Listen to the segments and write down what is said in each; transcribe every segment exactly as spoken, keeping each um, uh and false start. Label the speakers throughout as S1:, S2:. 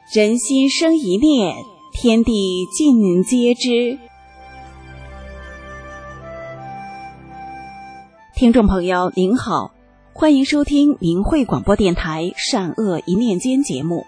S1: 人心生一念，天地尽皆知。听众朋友您好，欢迎收听明慧广播电台善恶一念间节目。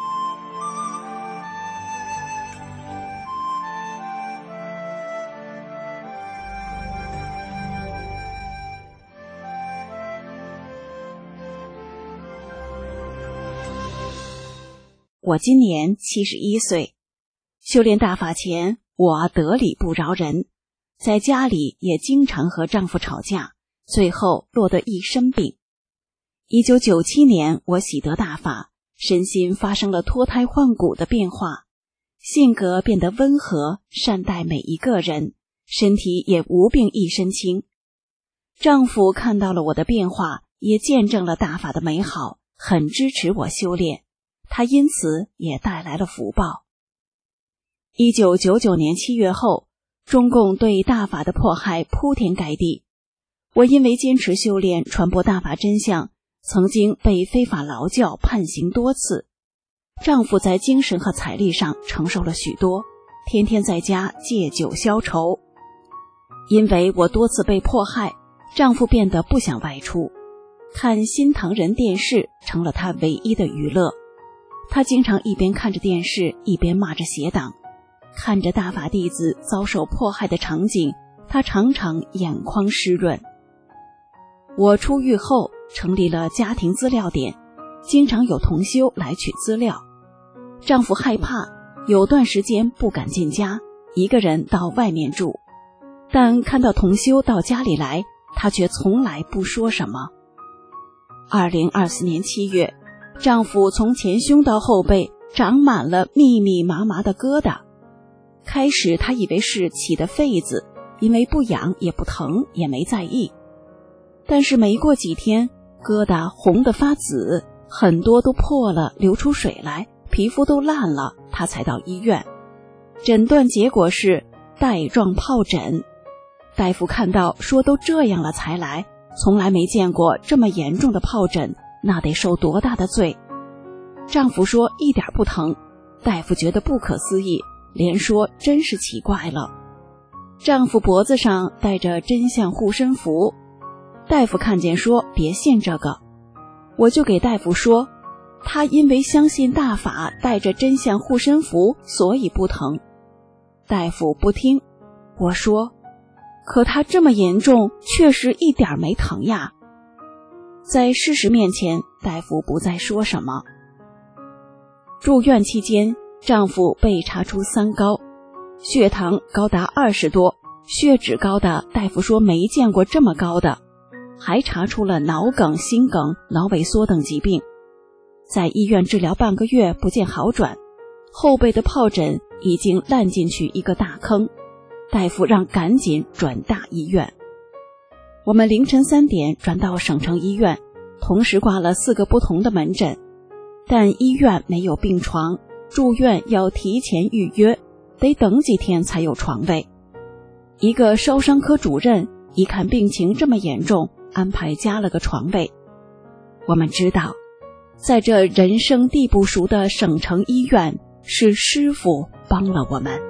S1: 我今年七十一岁，修炼大法前，我得理不饶人，在家里也经常和丈夫吵架，最后落得一身病。一九九七年，我喜得大法，身心发生了脱胎换骨的变化，性格变得温和，善待每一个人，身体也无病一身轻。丈夫看到了我的变化，也见证了大法的美好，很支持我修炼。他因此也带来了福报。一九九九年七月后，中共对大法的迫害铺天盖地。我因为坚持修炼，传播大法真相，曾经被非法劳教判刑多次。丈夫在精神和财力上承受了许多，天天在家借酒消愁。因为我多次被迫害，丈夫变得不想外出，看新唐人电视成了他唯一的娱乐。他经常一边看着电视，一边骂着邪党。看着大法弟子遭受迫害的场景，他常常眼眶湿润。我出狱后成立了家庭资料点，经常有同修来取资料。丈夫害怕，有段时间不敢进家，一个人到外面住。但看到同修到家里来，他却从来不说什么。二零二四年七月，丈夫从前胸到后背长满了密密麻麻的疙瘩。开始他以为是起的痱子，因为不痒也不疼，也没在意。但是没过几天，疙瘩红得发紫，很多都破了，流出水来，皮肤都烂了，他才到医院。诊断结果是带状疱疹。大夫看到说都这样了才来，从来没见过这么严重的疱疹，那得受多大的罪。丈夫说一点不疼，大夫觉得不可思议，连说真是奇怪了。丈夫脖子上戴着真相护身符，大夫看见说别信这个。我就给大夫说，他因为相信大法，带着真相护身符，所以不疼。大夫不听，我说可他这么严重，确实一点没疼呀。在事实面前，大夫不再说什么。住院期间，丈夫被查出三高，血糖高达二十多，血脂高的大夫说没见过这么高的，还查出了脑梗、心梗、脑萎缩等疾病。在医院治疗半个月不见好转，后背的疱疹已经烂进去一个大坑，大夫让赶紧转大医院。我们凌晨三点转到省城医院，同时挂了四个不同的门诊，但医院没有病床，住院要提前预约，得等几天才有床位。一个烧伤科主任一看病情这么严重，安排加了个床位。我们知道，在这人生地不熟的省城医院，是师父帮了我们。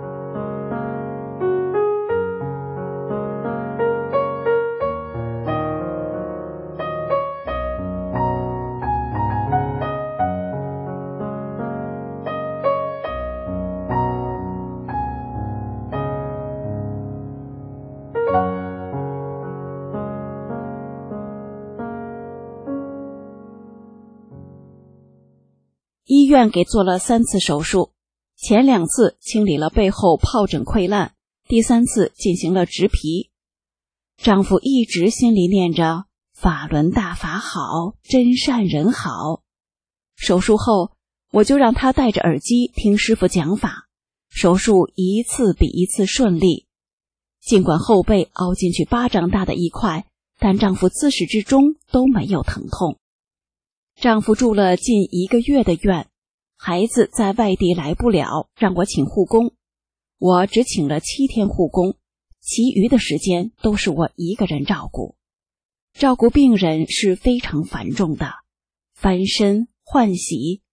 S1: 医院给做了三次手术，前两次清理了背后疱疹溃烂，第三次进行了植皮。丈夫一直心里念着法轮大法好，真善人好。手术后，我就让他戴着耳机听师父讲法，手术一次比一次顺利。尽管后背凹进去巴掌大的一块，但丈夫自始至终都没有疼痛。丈夫住了近一个月的院，孩子在外地来不了，让我请护工。我只请了七天护工，其余的时间都是我一个人照顾。照顾病人是非常繁重的，翻身、换洗、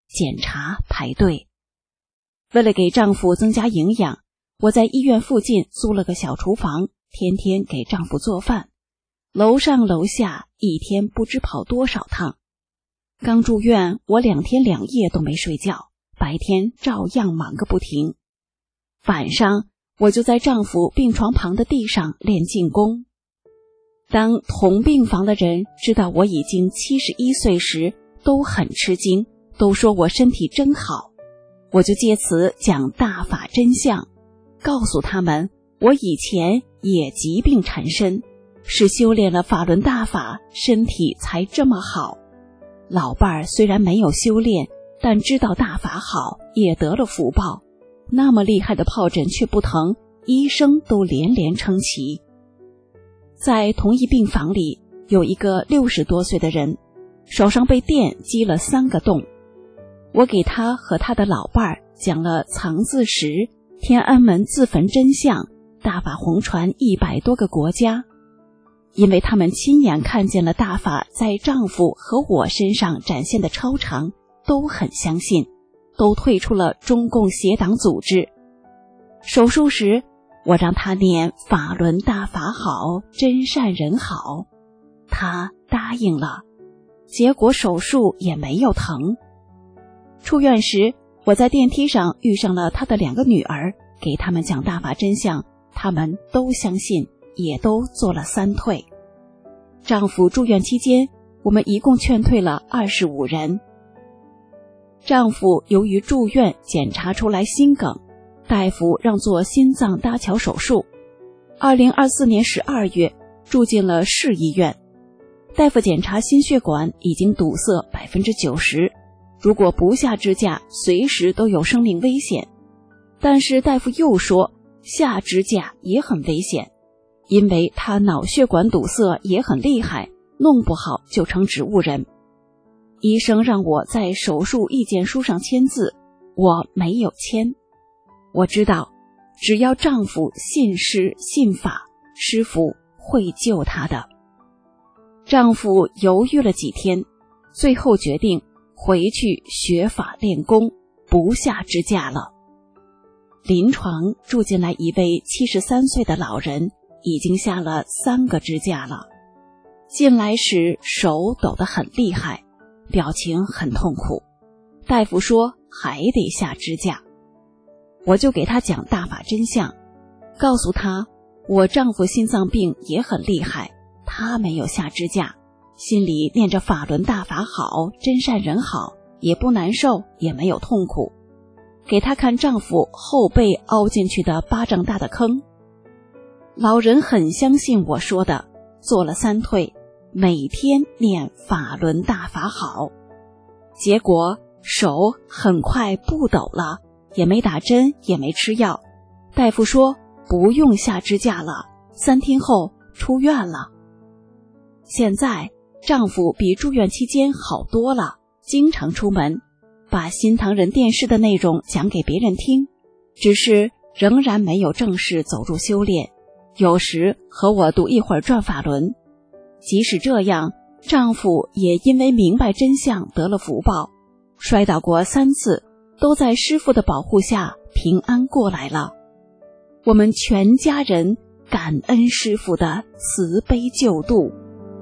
S1: 检查、排队。为了给丈夫增加营养，我在医院附近租了个小厨房，天天给丈夫做饭，楼上楼下一天不知跑多少趟。刚住院，我两天两夜都没睡觉，白天照样忙个不停。晚上我就在丈夫病床旁的地上练静功。当同病房的人知道我已经七十一岁时，都很吃惊，都说我身体真好。我就借此讲大法真相，告诉他们我以前也疾病缠身，是修炼了法轮大法，身体才这么好。老伴儿虽然没有修炼，但知道大法好，也得了福报。那么厉害的疱疹却不疼，医生都连连称奇。在同一病房里，有一个六十多岁的人，手上被电击了三个洞。我给他和他的老伴儿讲了藏字石、天安门自焚真相，大法红传一百多个国家。因为他们亲眼看见了大法在丈夫和我身上展现的超常，都很相信，都退出了中共邪党组织。手术时，我让他念法轮大法好，真善人好，他答应了，结果手术也没有疼。出院时，我在电梯上遇上了他的两个女儿，给他们讲大法真相，他们都相信，也都做了三退。丈夫住院期间，我们一共劝退了二十五人。丈夫由于住院检查出来心梗，大夫让做心脏搭桥手术。二零二四年十二月住进了市医院，大夫检查心血管已经堵塞 百分之九十， 如果不下支架，随时都有生命危险。但是大夫又说下支架也很危险，因为他脑血管堵塞也很厉害，弄不好就成植物人。医生让我在手术意见书上签字，我没有签。我知道，只要丈夫信师信法，师父会救他的。丈夫犹豫了几天，最后决定回去学法练功，不下支架了。临床住进来一位七十三岁的老人，已经下了三个支架了。进来时手抖得很厉害，表情很痛苦。大夫说还得下支架。我就给他讲大法真相，告诉他我丈夫心脏病也很厉害，他没有下支架，心里念着法轮大法好，真善人好，也不难受，也没有痛苦。给他看丈夫后背凹进去的巴掌大的坑。老人很相信我说的，做了三退，每天念法轮大法好。结果手很快不抖了，也没打针，也没吃药。大夫说不用下支架了，三天后出院了。现在丈夫比住院期间好多了，经常出门，把新唐人电视的内容讲给别人听，只是仍然没有正式走入修炼，有时和我读一会儿转法轮。即使这样，丈夫也因为明白真相得了福报，摔倒过三次，都在师父的保护下平安过来了。我们全家人感恩师父的慈悲救度。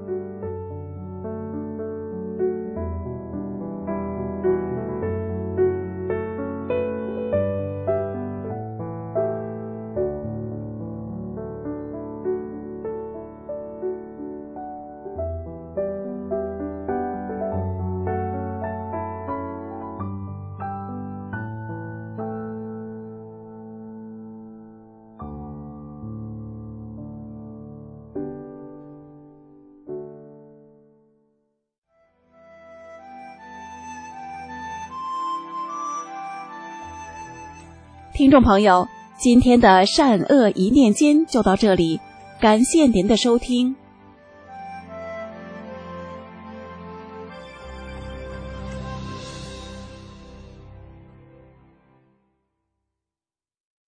S1: 听众朋友，今天的善恶一念间就到这里，感谢您的收听。